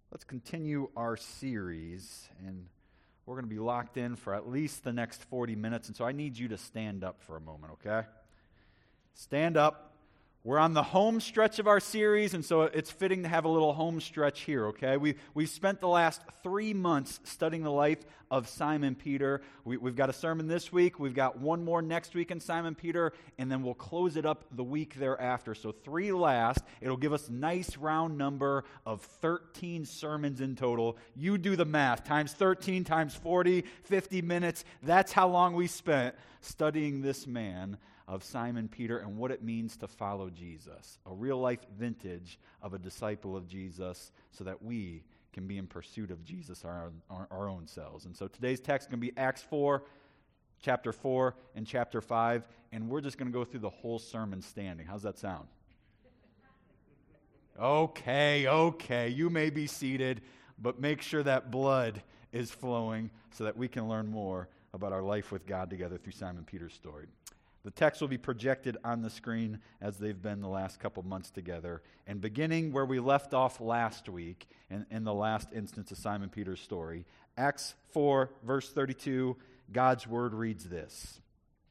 Let's continue our series, and we're going to be locked in for at least the next 40 minutes, and so I need you to stand up for a moment, okay? Stand up. We're on the home stretch of our series, and so it's fitting to have a little home stretch here, okay? We've spent the last 3 months studying the life of Simon Peter. We've got a sermon this week. We've got one more next week in Simon Peter, and then we'll close it up the week thereafter. So 3 last. It'll give us a nice round number of 13 sermons in total. You do the math. Times 13, times 40, 50 minutes. That's how long we spent studying this man of Simon Peter and what it means to follow Jesus. A real-life vintage of a disciple of Jesus so that we can be in pursuit of Jesus our own selves. And so today's text is going to be Acts 4, chapter 4, and chapter 5, and we're just going to go through the whole sermon standing. How's that sound? Okay, you may be seated, but make sure that blood is flowing so that we can learn more about our life with God together through Simon Peter's story. The text will be projected on the screen as they've been the last couple months together. And beginning where we left off last week, in the last instance of Simon Peter's story, Acts 4, verse 32, God's word reads this.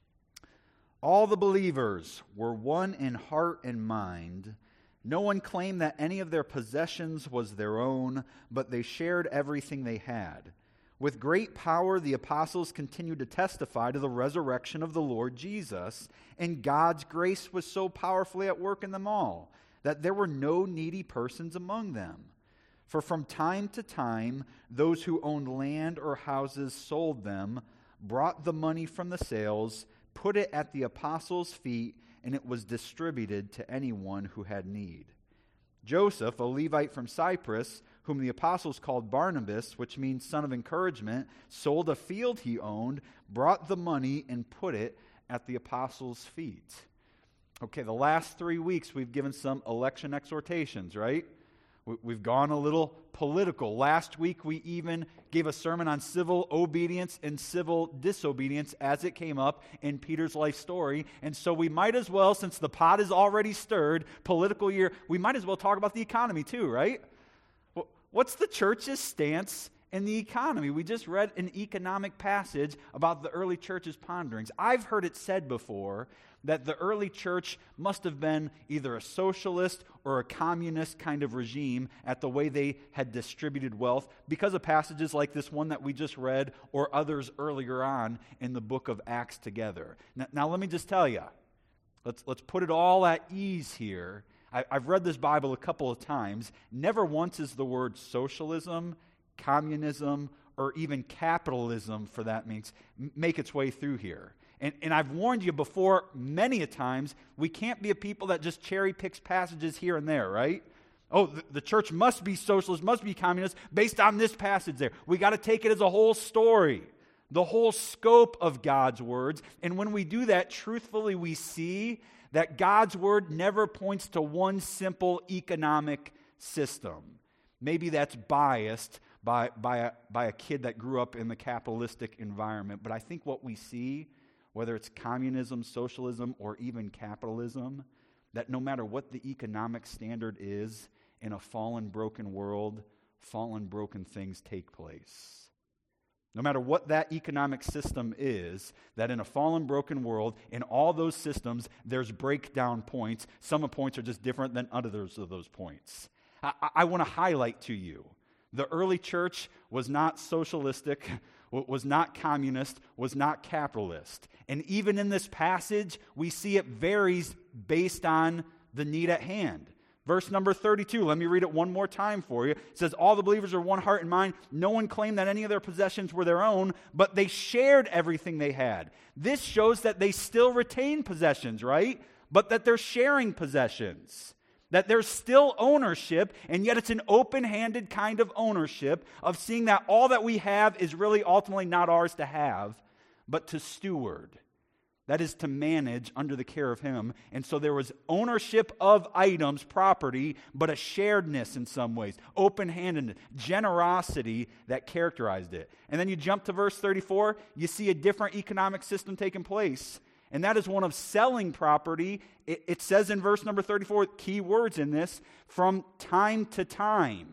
All the believers were one in heart and mind. No one claimed that any of their possessions was their own, but they shared everything they had. With great power, the apostles continued to testify to the resurrection of the Lord Jesus, and God's grace was so powerfully at work in them all that there were no needy persons among them. For from time to time, those who owned land or houses sold them, brought the money from the sales, put it at the apostles' feet, and it was distributed to anyone who had need. Joseph, a Levite from Cyprus, whom the apostles called Barnabas, which means son of encouragement, sold a field he owned, brought the money, and put it at the apostles' feet. Okay, the last 3 weeks we've given some election exhortations, right? We've gone a little political. Last week we even gave a sermon on civil obedience and civil disobedience as it came up in Peter's life story. And so we might as well, since the pot is already stirred, political year, we might as well talk about the economy too, right? What's the church's stance in the economy? We just read an economic passage about the early church's ponderings. I've heard it said before that the early church must have been either a socialist or a communist kind of regime at the way they had distributed wealth because of passages like this one that we just read or others earlier on in the book of Acts together. Now let me just tell you, let's put it all at ease here. I've read this Bible a couple of times. Never once is the word socialism, communism, or even capitalism, for that means, make its way through here. And I've warned you before many a times, we can't be a people that just cherry picks passages here and there, right? Oh, the church must be socialist, must be communist, based on this passage there. We got to take it as a whole story, the whole scope of God's words. And when we do that, truthfully, we see that God's word never points to one simple economic system. Maybe that's biased by a kid that grew up in the capitalistic environment. But I think what we see, whether it's communism, socialism, or even capitalism, that no matter what the economic standard is, in a fallen, broken world, fallen, broken things take place. No matter what that economic system is, that in a fallen, broken world, in all those systems, there's breakdown points. Some points are just different than others of those points. I want to highlight to you, the early church was not socialistic, was not communist, was not capitalist. And even in this passage, we see it varies based on the need at hand. Verse number 32, let me read it one more time for you. It says, all the believers are one heart and mind. No one claimed that any of their possessions were their own, but they shared everything they had. This shows that they still retain possessions, right? But that they're sharing possessions. That there's still ownership, and yet it's an open-handed kind of ownership of seeing that all that we have is really ultimately not ours to have, but to steward. That is to manage under the care of Him. And so there was ownership of items, property, but a sharedness in some ways, open-handedness, generosity that characterized it. And then you jump to verse 34, you see a different economic system taking place. And that is one of selling property. It says in verse number 34, key words in this, from time to time.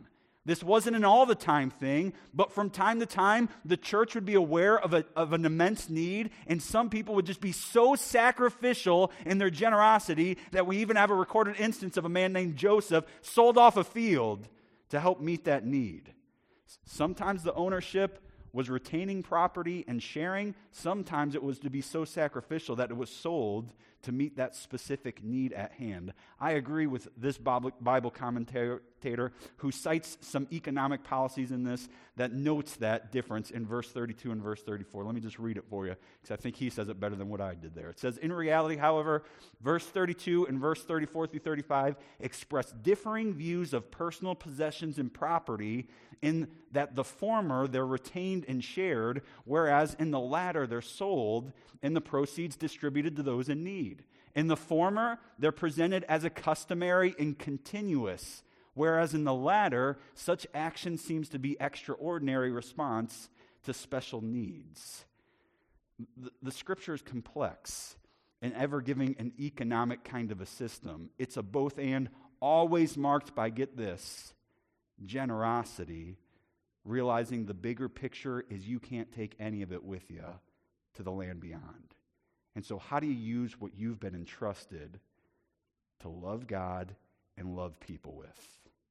This wasn't an all-the-time thing, but from time to time, the church would be aware of an immense need, and some people would just be so sacrificial in their generosity that we even have a recorded instance of a man named Joseph sold off a field to help meet that need. Sometimes the ownership was retaining property and sharing. Sometimes it was to be so sacrificial that it was sold to meet that specific need at hand. I agree with this Bible commentator who cites some economic policies in this that notes that difference in verse 32 and verse 34. Let me just read it for you, because I think he says it better than what I did there. It says, in reality, however, verse 32 and verse 34 through 35 express differing views of personal possessions and property, in that the former they're retained and shared, whereas in the latter they're sold and the proceeds distributed to those in need. In the former, they're presented as a customary and continuous, whereas in the latter, such action seems to be extraordinary response to special needs. The Scripture is complex and ever giving an economic kind of a system. It's a both and, always marked by, get this, generosity, realizing the bigger picture is you can't take any of it with you to the land beyond. And so how do you use what you've been entrusted to love God and love people with?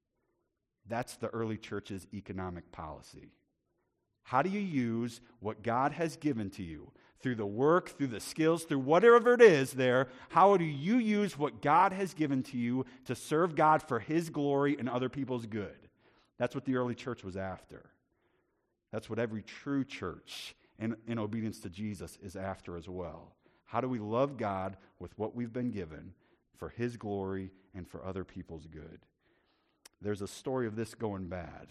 That's the early church's economic policy. How do you use what God has given to you through the work, through the skills, through whatever it is there? How do you use what God has given to you to serve God for His glory and other people's good? That's what the early church was after. That's what every true church in obedience to Jesus is after as well. How do we love God with what we've been given for His glory and for other people's good? There's a story of this going bad.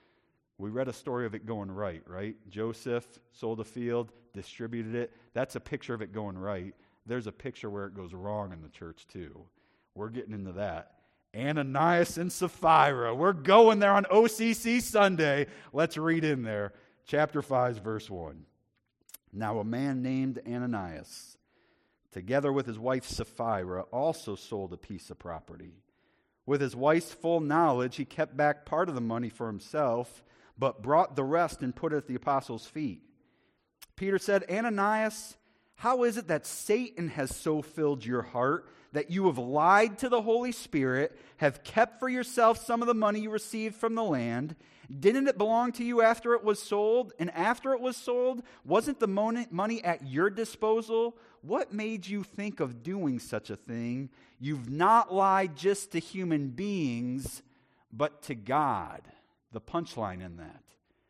We read a story of it going right? Joseph sold a field, distributed it. That's a picture of it going right. There's a picture where it goes wrong in the church too. We're getting into that. Ananias and Sapphira. We're going there on OCC Sunday. Let's read in there. Chapter 5, verse 1. Now a man named Ananias, together with his wife Sapphira, also sold a piece of property. With his wife's full knowledge, he kept back part of the money for himself, but brought the rest and put it at the apostles' feet. Peter said, Ananias, how is it that Satan has so filled your heart that you have lied to the Holy Spirit, have kept for yourself some of the money you received from the land? Didn't it belong to you after it was sold? And after it was sold, wasn't the money at your disposal? What made you think of doing such a thing? You've not lied just to human beings, but to God. The punchline in that.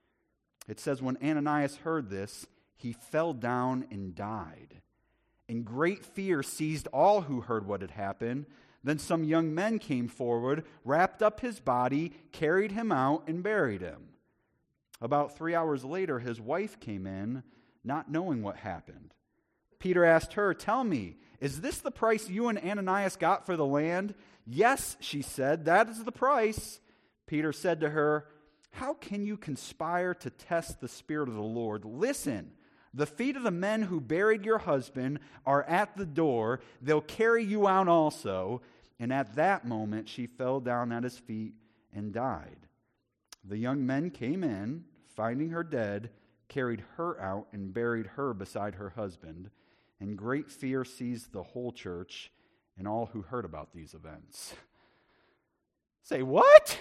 It says, when Ananias heard this, he fell down and died. And great fear seized all who heard what had happened. Then some young men came forward, wrapped up his body, carried him out, and buried him. About 3 hours later, his wife came in, not knowing what happened. Peter asked her, tell me, is this the price you and Ananias got for the land? Yes, she said, that is the price. Peter said to her, how can you conspire to test the Spirit of the Lord? Listen, the feet of the men who buried your husband are at the door. They'll carry you out also. And at that moment, she fell down at his feet and died. The young men came in, finding her dead, carried her out and buried her beside her husband. And great fear seized the whole church and all who heard about these events. Say, what?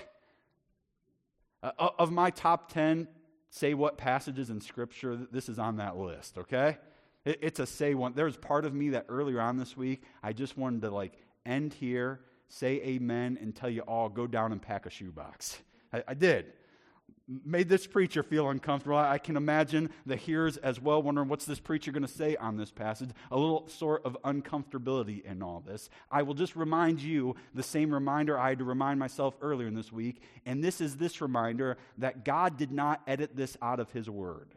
Of my top 10 say what passages in Scripture, this is on that list, okay? It's a say one. There's part of me that earlier on this week, I just wanted to end here, say amen, and tell you all, go down and pack a shoebox. I did. Made this preacher feel uncomfortable. I can imagine the hearers as well wondering, what's this preacher going to say on this passage? A little sort of uncomfortability in all this. I will just remind you the same reminder I had to remind myself earlier in this week, and this is this reminder that God did not edit this out of His Word.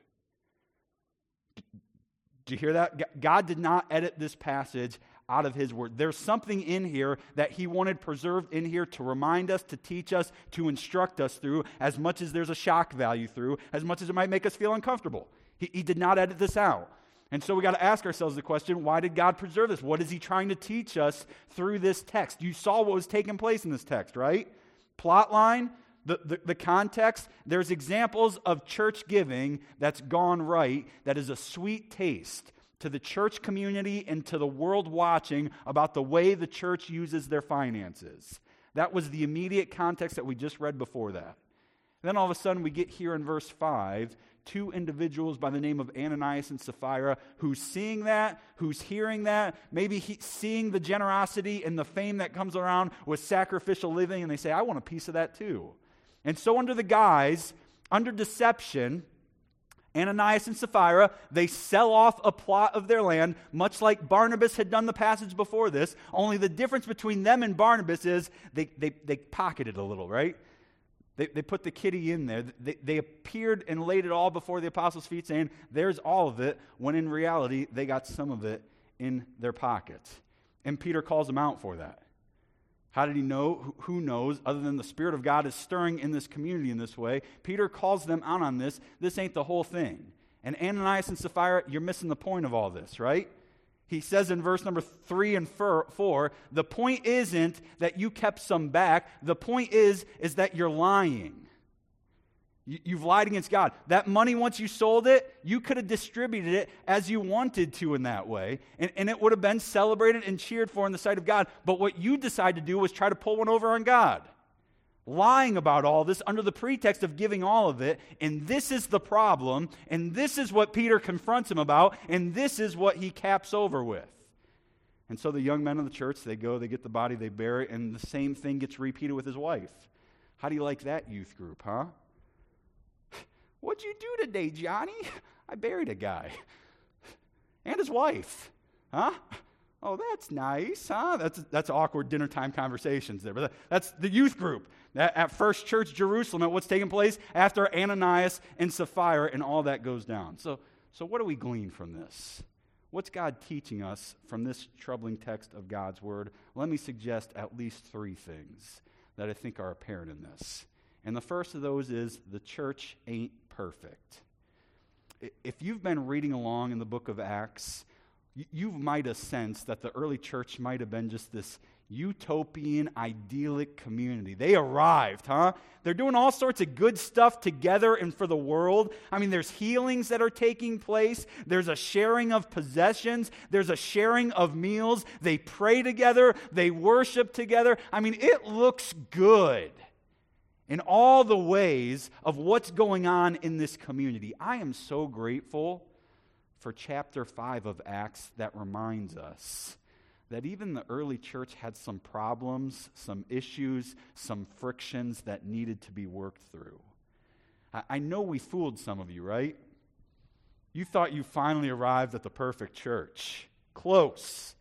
Do you hear that? God did not edit this passage out of His Word. There's something in here that He wanted preserved in here to remind us, to teach us, to instruct us through, as much as there's a shock value through, as much as it might make us feel uncomfortable. He did not edit this out. And so we got to ask ourselves the question, why did God preserve this? What is He trying to teach us through this text? You saw what was taking place in this text, right? Plot line, the context, there's examples of church giving that's gone right, that is a sweet taste to the church community and to the world watching about the way the church uses their finances. That was the immediate context that we just read before that. Then all of a sudden we get here in verse 5, two individuals by the name of Ananias and Sapphira who's seeing that, who's hearing that, maybe seeing the generosity and the fame that comes around with sacrificial living, and they say, I want a piece of that too. And so under deception, Ananias and Sapphira, they sell off a plot of their land, much like Barnabas had done the passage before this, only the difference between them and Barnabas is they pocketed a little, right? They put the kitty in there. They appeared and laid it all before the apostles' feet, saying, there's all of it, when in reality, they got some of it in their pockets. And Peter calls them out for that. How did he know? Who knows? Other than the Spirit of God is stirring in this community in this way. Peter calls them out on this. This ain't the whole thing. And Ananias and Sapphira, you're missing the point of all this, right? He says in verse number 3 and 4, the point isn't that you kept some back. The point is that you're lying. You've lied against God. That money, once you sold it, you could have distributed it as you wanted to in that way. And it would have been celebrated and cheered for in the sight of God. But what you decided to do was try to pull one over on God. Lying about all this under the pretext of giving all of it. And this is the problem. And this is what Peter confronts him about. And this is what he caps over with. And so the young men of the church, they go, they get the body, they bury it, and the same thing gets repeated with his wife. How do you like that youth group, huh? What'd you do today, Johnny? I buried a guy. And his wife. Huh? Oh, that's nice, huh? That's awkward dinner time conversations there. But that's the youth group at First Church Jerusalem, at what's taking place after Ananias and Sapphira and all that goes down. So what do we glean from this? What's God teaching us from this troubling text of God's Word? Let me suggest at least three things that I think are apparent in this. And the first of those is the church ain't perfect. If you've been reading along in the book of Acts, you might have sensed that the early church might have been just this utopian, idyllic community. They arrived, huh? They're doing all sorts of good stuff together and for the world. I mean, there's healings that are taking place. There's a sharing of possessions. There's a sharing of meals. They pray together. They worship together. I mean, it looks good in all the ways of what's going on in this community. I am so grateful for chapter 5 of Acts that reminds us that even the early church had some problems, some issues, some frictions that needed to be worked through. I know we fooled some of you, right? You thought you finally arrived at the perfect church. Close.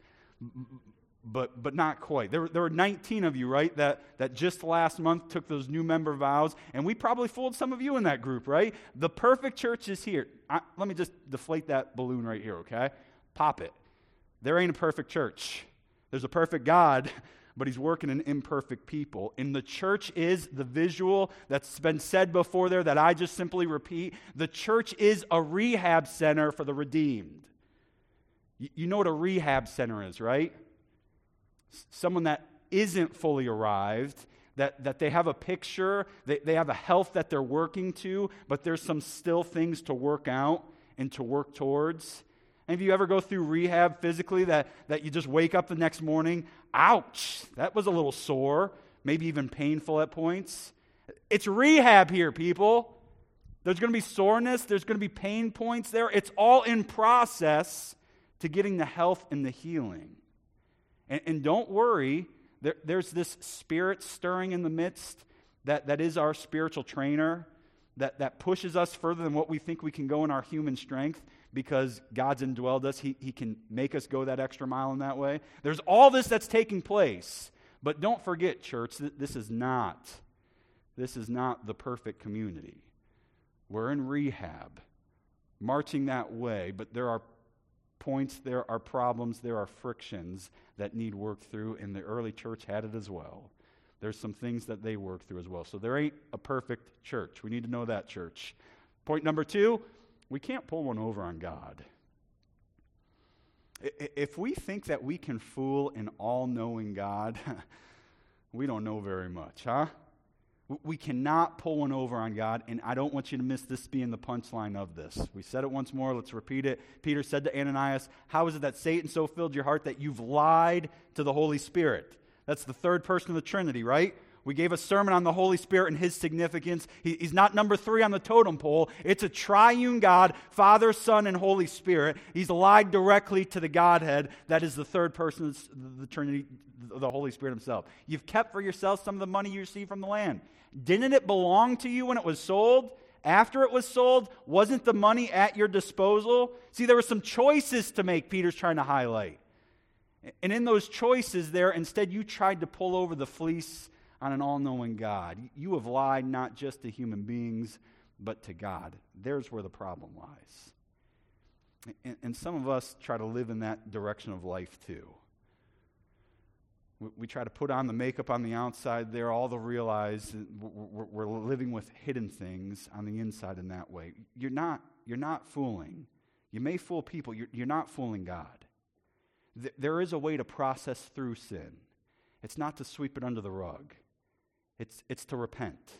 But not quite. There were 19 of you, right, that just last month took those new member vows, and we probably fooled some of you in that group, right? The perfect church is here. Let me just deflate that balloon right here, okay? Pop it. There ain't a perfect church. There's a perfect God, but he's working in imperfect people. And the church is the visual that's been said before there that I just simply repeat. The church is a rehab center for the redeemed. You know what a rehab center is, right? Someone that isn't fully arrived, that they have a picture, they have a health that they're working to, but there's some still things to work out and to work towards. And if you ever go through rehab physically, that you just wake up the next morning, ouch, that was a little sore, maybe even painful at points. It's rehab here, people. There's going to be soreness, there's going to be pain points there. It's all in process to getting the health and the healing. And don't worry, there's this spirit stirring in the midst that is our spiritual trainer, that pushes us further than what we think we can go in our human strength, because God's indwelled us. He can make us go that extra mile in that way. There's all this that's taking place. But don't forget, church, this is not the perfect community. We're in rehab, marching that way, but there are points, there are problems, there are frictions that need work through, and the early church had it as well. There's some things that they work through as well. So there ain't a perfect church. We need to know that, church. Point number 2, we can't pull one over on God. If we think that we can fool an all-knowing God, we don't know very much, huh? We cannot pull one over on God, and I don't want you to miss this being the punchline of this. We said it once more, let's repeat it. Peter said to Ananias, how is it that Satan so filled your heart that you've lied to the Holy Spirit? That's the third person of the Trinity, right? We gave a sermon on the Holy Spirit and his significance. He's not number 3 on the totem pole. It's a triune God, Father, Son, and Holy Spirit. He's lied directly to the Godhead. That is the third person of the Trinity, the Holy Spirit himself. You've kept for yourself some of the money you received from the land. Didn't it belong to you when it was sold? After it was sold, wasn't the money at your disposal? See, there were some choices to make, Peter's trying to highlight. And in those choices there, instead you tried to pull over the fleece on an all-knowing God. You have lied not just to human beings, but to God. There's where the problem lies. And some of us try to live in that direction of life too. We try to put on the makeup on the outside there, all to realize we're living with hidden things on the inside in that way. You're not fooling. You may fool people. You're not fooling God. There is a way to process through sin. It's not to sweep it under the rug. It's to repent.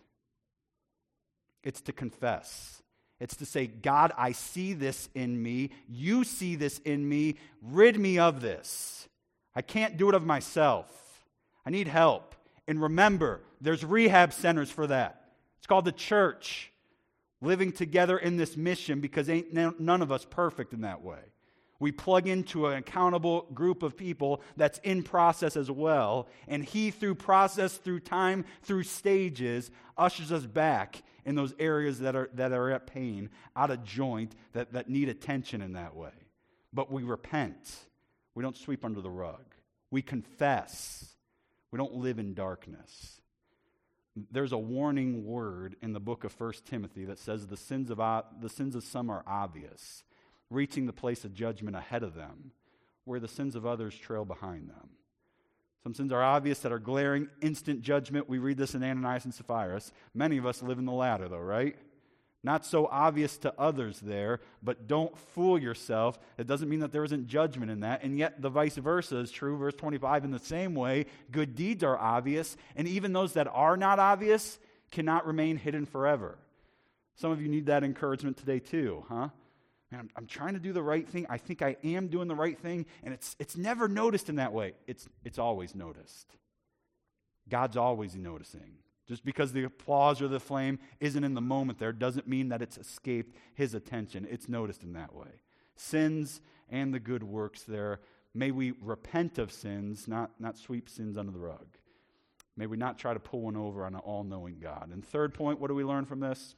It's to confess. It's to say, God, I see this in me. You see this in me. Rid me of this. I can't do it of myself. I need help. And remember, there's rehab centers for that. It's called the church. Living together in this mission, because ain't none of us perfect in that way. We plug into an accountable group of people that's in process as well. And he, through process, through time, through stages, ushers us back in those areas that are at pain, out of joint, that need attention in that way. But we repent. We don't sweep under the rug. We confess. We don't live in darkness. There's a warning word in the book of 1 Timothy that says the sins of some are obvious, reaching the place of judgment ahead of them, where the sins of others trail behind them. Some sins are obvious that are glaring, instant judgment. We read this in Ananias and Sapphira. Many of us live in the latter, though, right? Not so obvious to others there, but don't fool yourself. It doesn't mean that there isn't judgment in that, and yet the vice versa is true. Verse 25, in the same way, good deeds are obvious, and even those that are not obvious cannot remain hidden forever. Some of you need that encouragement today too, huh? Man, I'm trying to do the right thing. I think I am doing the right thing, and it's never noticed in that way. It's always noticed. God's always noticing. Just because the applause or the flame isn't in the moment there doesn't mean that it's escaped his attention. It's noticed in that way. Sins and the good works there. May we repent of sins, not sweep sins under the rug. May we not try to pull one over on an all-knowing God. And third point, what do we learn from this?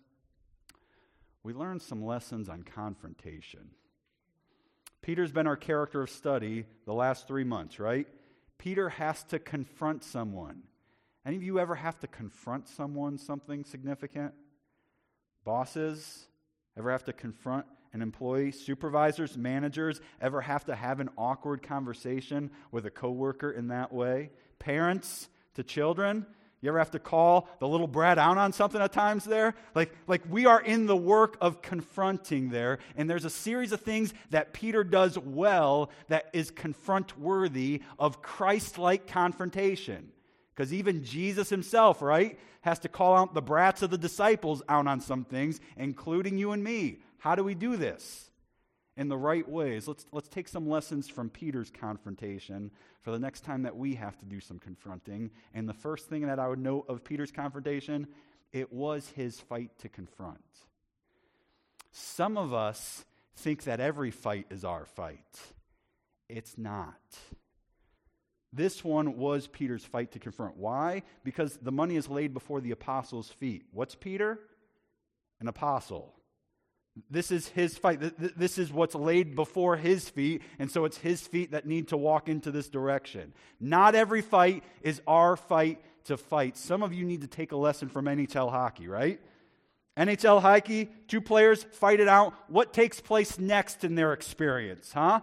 We learn some lessons on confrontation. Peter's been our character of study the last 3 months, right? Peter has to confront someone. Any of you ever have to confront someone, something significant? Bosses ever have to confront an employee? Supervisors, managers ever have to have an awkward conversation with a coworker in that way? Parents to children, you ever have to call the little brat out on something at times there? Like we are in the work of confronting there, and there's a series of things that Peter does well that is confront-worthy of Christ-like confrontation. Because even Jesus himself, right, has to call out the brats of the disciples out on some things, including you and me. How do we do this? In the right ways. Let's take some lessons from Peter's confrontation for the next time that we have to do some confronting. And the first thing that I would note of Peter's confrontation, it was his fight to confront. Some of us think that every fight is our fight. It's not. This one was Peter's fight to confront. Why? Because the money is laid before the apostles' feet. What's Peter? An apostle. This is his fight. This is what's laid before his feet, and so it's his feet that need to walk into this direction. Not every fight is our fight to fight. Some of you need to take a lesson from NHL hockey, right? NHL hockey, 2 players fight it out. What takes place next in their experience, huh?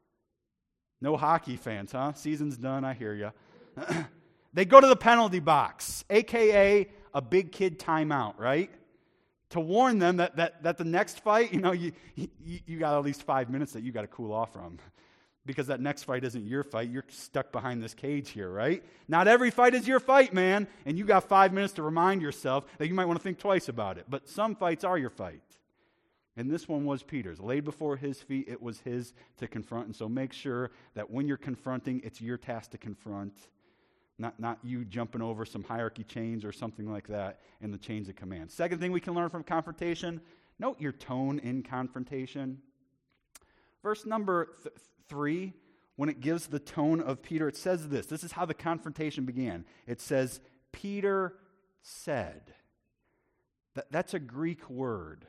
No hockey fans, huh? Season's done, I hear you. They go to the penalty box, a.k.a. a big kid timeout, right? To warn them that the next fight, you got at least 5 minutes that you got to cool off from. Because that next fight isn't your fight. You're stuck behind this cage here, right? Not every fight is your fight, man. And you got 5 minutes to remind yourself that you might want to think twice about it. But some fights are your fight. And this one was Peter's. Laid before his feet, it was his to confront. And so make sure that when you're confronting, it's your task to confront. Not you jumping over some hierarchy chains or something like that in the chains of command. Second thing we can learn from confrontation, note your tone in confrontation. Verse number 3, when it gives the tone of Peter, it says this. This is how the confrontation began. It says, Peter said. That's a Greek word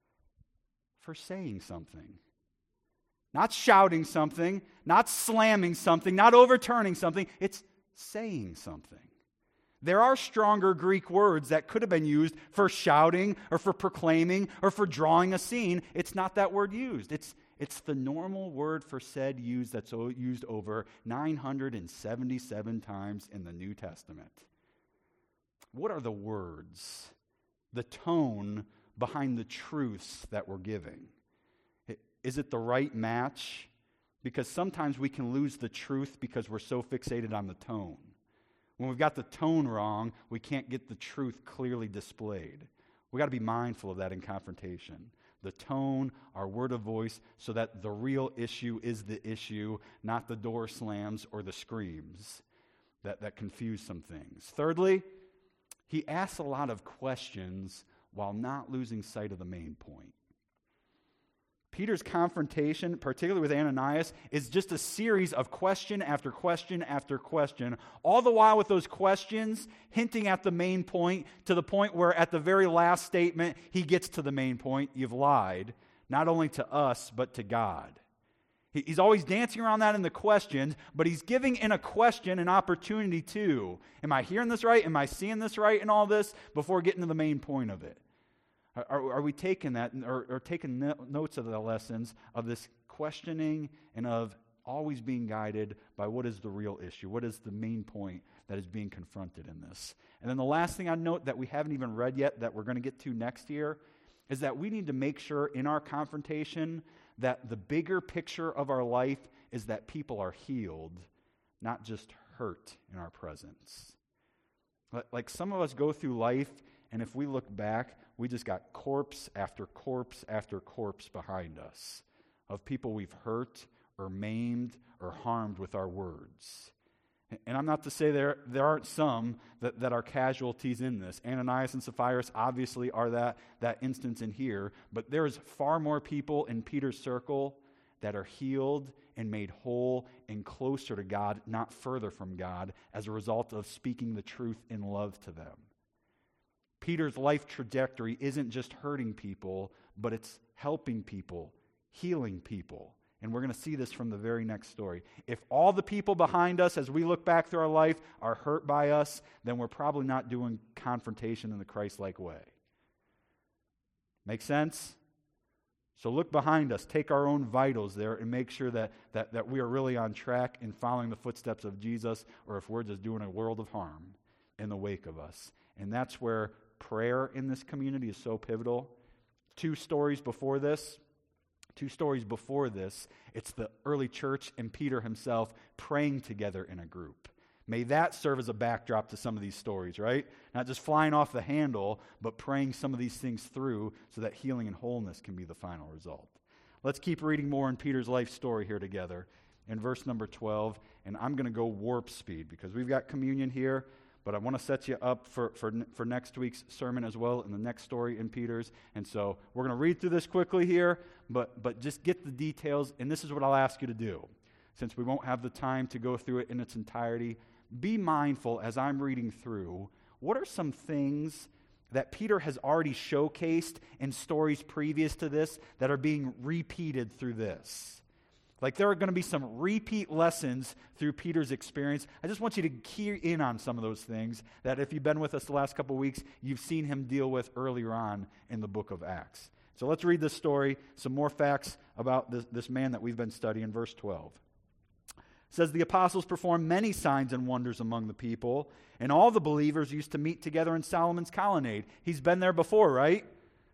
for saying something. Not shouting something, not slamming something, not overturning something. It's saying something. There are stronger Greek words that could have been used for shouting or for proclaiming or for drawing a scene. It's not that word used. It's the normal word for said that's used over 977 times in the New Testament. What are the words? The tone behind the truths that we're giving. Is it the right match? Because sometimes we can lose the truth because we're so fixated on the tone. When we've got the tone wrong, we can't get the truth clearly displayed. We've got to be mindful of that in confrontation. The tone, our word of voice, so that the real issue is the issue, not the door slams or the screams that confuse some things. Thirdly, he asks a lot of questions while not losing sight of the main point. Peter's confrontation, particularly with Ananias, is just a series of question after question after question, all the while with those questions hinting at the main point, to the point where at the very last statement, he gets to the main point. You've lied, not only to us, but to God. He's always dancing around that in the questions, but he's giving in a question an opportunity too. Am I hearing this right? Am I seeing this right in all this? Before getting to the main point of it. Are we taking that or taking notes of the lessons of this questioning and of always being guided by what is the real issue? What is the main point that is being confronted in this? And then the last thing I note that we haven't even read yet that we're going to get to next year is that we need to make sure in our confrontation that the bigger picture of our life is that people are healed, not just hurt in our presence. Like some of us go through life, and if we look back, we just got corpse after corpse after corpse behind us of people we've hurt or maimed or harmed with our words. And I'm not to say there aren't some that are casualties in this. Ananias and Sapphira obviously are that instance in here, but there's far more people in Peter's circle that are healed and made whole and closer to God, not further from God, as a result of speaking the truth in love to them. Peter's life trajectory isn't just hurting people, but it's helping people, healing people. And we're going to see this from the very next story. If all the people behind us, as we look back through our life, are hurt by us, then we're probably not doing confrontation in the Christ-like way. Make sense? So look behind us, take our own vitals there, and make sure that we are really on track in following the footsteps of Jesus, or if we're just doing a world of harm in the wake of us. And that's where prayer in this community is so pivotal. Two stories before this, it's the early church and Peter himself praying together in a group. May that serve as a backdrop to some of these stories, right? Not just flying off the handle, but praying some of these things through so that healing and wholeness can be the final result. Let's keep reading more in Peter's life story here together in verse number 12. And I'm going to go warp speed because we've got communion here, but I want to set you up for next week's sermon as well in the next story in Peter's. And so we're going to read through this quickly here, but just get the details. And this is what I'll ask you to do. Since we won't have the time to go through it in its entirety, be mindful as I'm reading through, what are some things that Peter has already showcased in stories previous to this that are being repeated through this? Like there are going to be some repeat lessons through Peter's experience. I just want you to key in on some of those things that if you've been with us the last couple of weeks, you've seen him deal with earlier on in the book of Acts. So let's read this story, some more facts about this man that we've been studying, verse 12. It says, the apostles performed many signs and wonders among the people, and all the believers used to meet together in Solomon's colonnade. He's been there before, right?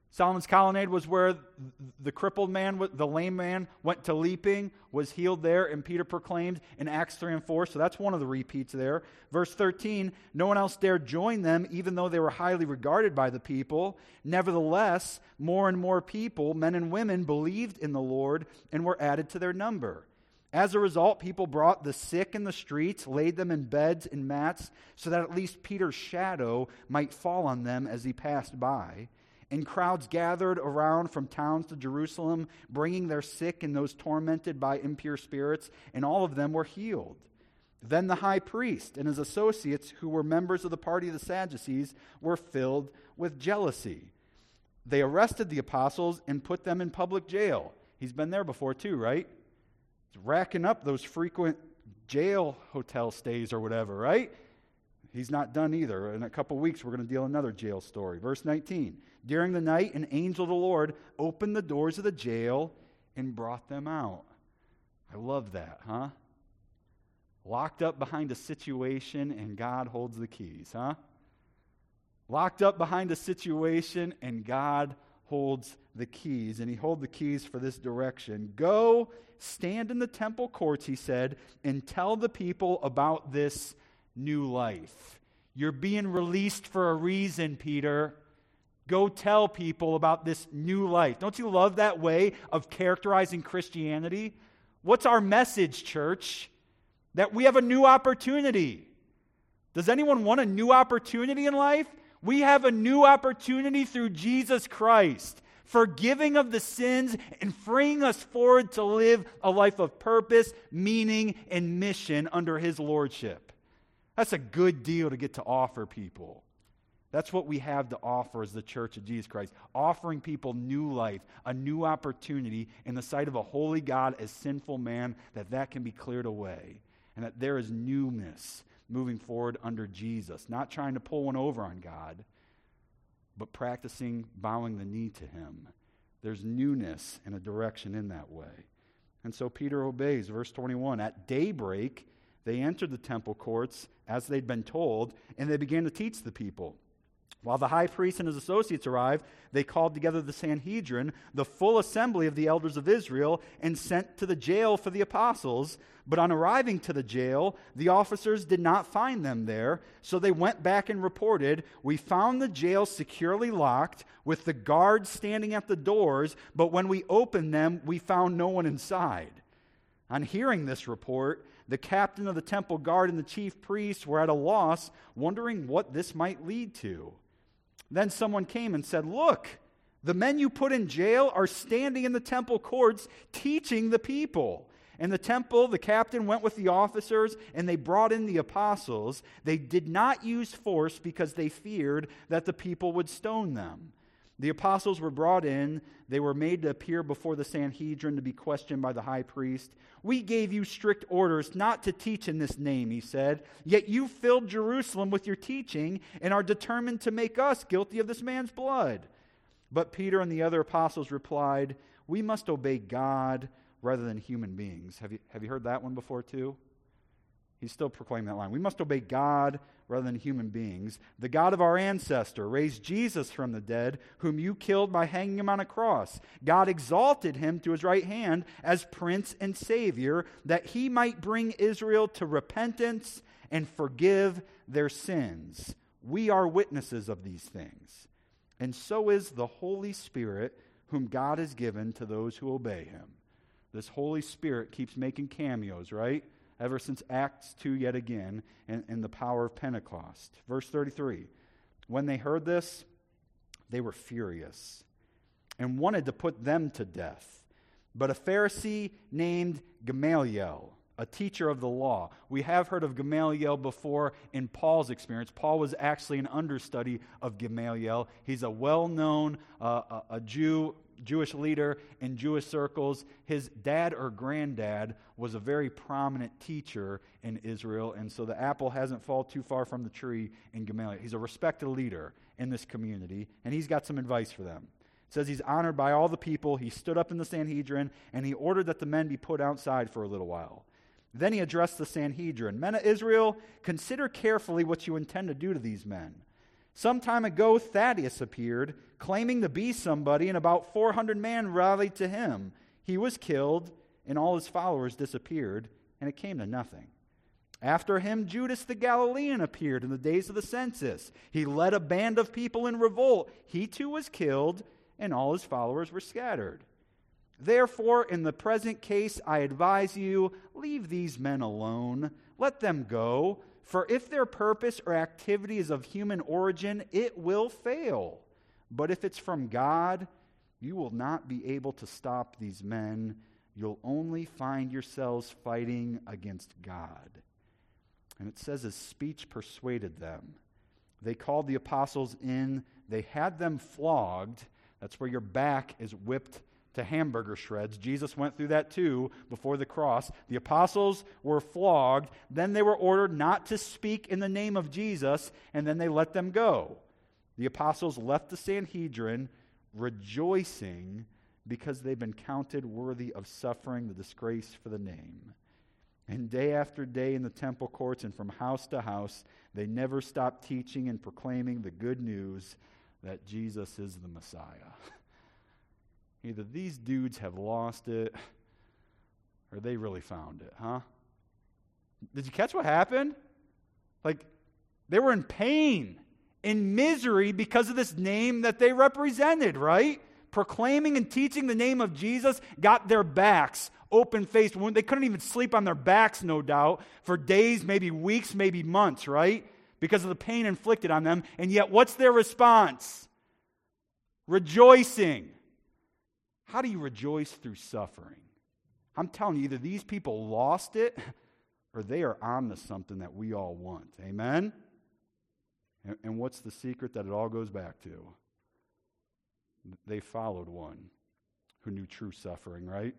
Solomon's colonnade was where the crippled man, the lame man, went to leaping, was healed there, and Peter proclaimed in Acts 3 and 4. So that's one of the repeats there. Verse 13, no one else dared join them, even though they were highly regarded by the people. Nevertheless, more and more people, men and women, believed in the Lord and were added to their number. As a result, people brought the sick in the streets, laid them in beds and mats, so that at least Peter's shadow might fall on them as he passed by. And crowds gathered around from towns to Jerusalem, bringing their sick and those tormented by impure spirits, and all of them were healed. Then the high priest and his associates, who were members of the party of the Sadducees, were filled with jealousy. They arrested the apostles and put them in public jail. He's been there before too, right? He's racking up those frequent jail hotel stays or whatever, right? He's not done either. In a couple weeks, we're going to deal another jail story. Verse 19. During the night, an angel of the Lord opened the doors of the jail and brought them out. I love that, huh? Locked up behind a situation and God holds the keys, huh? Locked up behind a situation and God holds the keys. And he holds the keys for this direction. Go, stand in the temple courts, he said, and tell the people about this new life. You're being released for a reason, Peter. Go tell people about this new life. Don't you love that way of characterizing Christianity? What's our message, church? That we have a new opportunity. Does anyone want a new opportunity in life? We have a new opportunity through Jesus Christ, forgiving of the sins and freeing us forward to live a life of purpose, meaning, and mission under His lordship. That's a good deal to get to offer people. That's what we have to offer as the Church of Jesus Christ, offering people new life, a new opportunity in the sight of a holy God as sinful man, that can be cleared away, and that there is newness moving forward under Jesus, not trying to pull one over on God, but practicing bowing the knee to Him. There's newness and a direction in that way. And so Peter obeys. Verse 21, at daybreak, they entered the temple courts as they'd been told, and they began to teach the people. While the high priest and his associates arrived, they called together the Sanhedrin, the full assembly of the elders of Israel, and sent to the jail for the apostles. But on arriving to the jail, the officers did not find them there, so they went back and reported, we found the jail securely locked, with the guards standing at the doors, but when we opened them, we found no one inside. On hearing this report, the captain of the temple guard and the chief priests were at a loss, wondering what this might lead to. Then someone came and said, look, the men you put in jail are standing in the temple courts teaching the people. And the captain went with the officers, and they brought in the apostles. They did not use force because they feared that the people would stone them. The apostles were brought in. They were made to appear before the Sanhedrin to be questioned by the high priest. We gave you strict orders not to teach in this name, he said. Yet you filled Jerusalem with your teaching and are determined to make us guilty of this man's blood. But Peter and the other apostles replied, we must obey God rather than human beings. Have you heard that one before too? He's still proclaiming that line. We must obey God rather than human beings. The God of our ancestor raised Jesus from the dead, whom you killed by hanging him on a cross. God exalted him to his right hand as Prince and Savior, that he might bring Israel to repentance and forgive their sins. We are witnesses of these things. And so is the Holy Spirit, whom God has given to those who obey him. This Holy Spirit keeps making cameos, right? Ever since Acts 2 yet again, and the power of Pentecost. Verse 33, when they heard this, they were furious and wanted to put them to death. But a Pharisee named Gamaliel, a teacher of the law. We have heard of Gamaliel before in Paul's experience. Paul was actually an understudy of Gamaliel. He's a well-known Jewish leader in Jewish circles. His dad or granddad was a very prominent teacher in Israel, and so the apple hasn't fallen too far from the tree in Gamaliel. He's a respected leader in this community, and he's got some advice for them. It says he's honored by all the people. He stood up in the Sanhedrin, and he ordered that the men be put outside for a little while. Then he addressed the Sanhedrin. Men of Israel, consider carefully what you intend to do to these men. Some time ago, Thaddeus appeared, claiming to be somebody, and about 400 men rallied to him. He was killed, and all his followers disappeared, and it came to nothing. After him, Judas the Galilean appeared in the days of the census. He led a band of people in revolt. He too was killed, and all his followers were scattered. Therefore, in the present case, I advise you, leave these men alone. Let them go. For if their purpose or activity is of human origin, it will fail. But if it's from God, you will not be able to stop these men. You'll only find yourselves fighting against God. And it says his speech persuaded them. They called the apostles in. They had them flogged. That's where your back is whipped to hamburger shreds. Jesus went through that too before the cross. The apostles were flogged. Then they were ordered not to speak in the name of Jesus, and then they let them go. The apostles left the Sanhedrin rejoicing because they've been counted worthy of suffering the disgrace for the name. And day after day in the temple courts and from house to house, they never stopped teaching and proclaiming the good news that Jesus is the Messiah. Either these dudes have lost it or they really found it, huh? Did you catch what happened? Like, they were in pain, in misery because of this name that they represented, right? Proclaiming and teaching the name of Jesus got their backs open-faced. They couldn't even sleep on their backs, no doubt, for days, maybe weeks, maybe months, right? Because of the pain inflicted on them. And yet, what's their response? Rejoicing. How do you rejoice through suffering? I'm telling you, either these people lost it or they are on to something that we all want. Amen? And what's the secret that it all goes back to? They followed one who knew true suffering, right?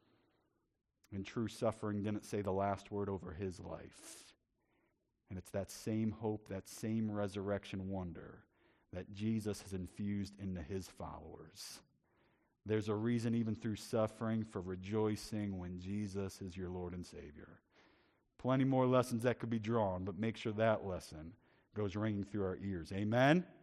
And true suffering didn't say the last word over his life. And it's that same hope, that same resurrection wonder that Jesus has infused into his followers. There's a reason even through suffering for rejoicing when Jesus is your Lord and Savior. Plenty more lessons that could be drawn, but make sure that lesson goes ringing through our ears. Amen?